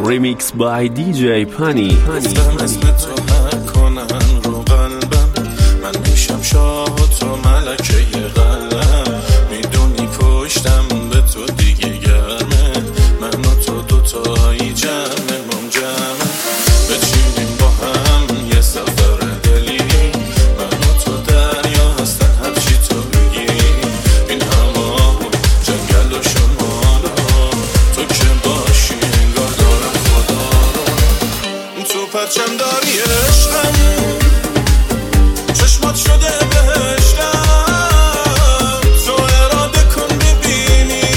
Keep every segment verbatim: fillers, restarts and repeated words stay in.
Remix by دی جی پانی. گفتم اسم تو هر کنن رو قلبم، من میشم شاه و تو ملکه قلم. میدونی پشتم به تو دیگه گرمه، من و تو دوتایی جمعه منجمه. بچینیم با هم یه سفر دلی، من و تو دریا هستن هرچی تو بگی. این همه جنگل و شمالا، تو که باشی انگار دارم خدا رو. تو پرچم داری عشقم، چشمات شده بهشتم. تو اراده کن ببینی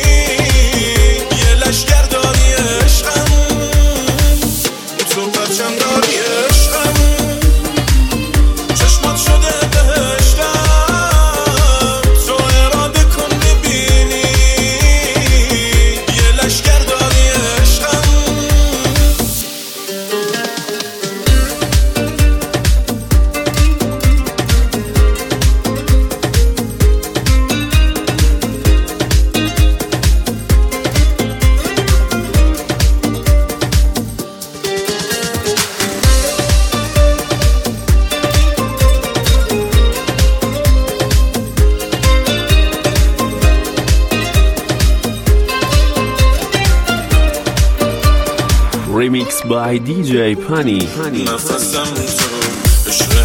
یه لشگر داری عشقم. تو پرچم داری عشقم، چشمات شده بهشتم. تو اراده کن ببینی یه لشگر داری عشقم. Remix by دی جی پانی. نفسم تو عشق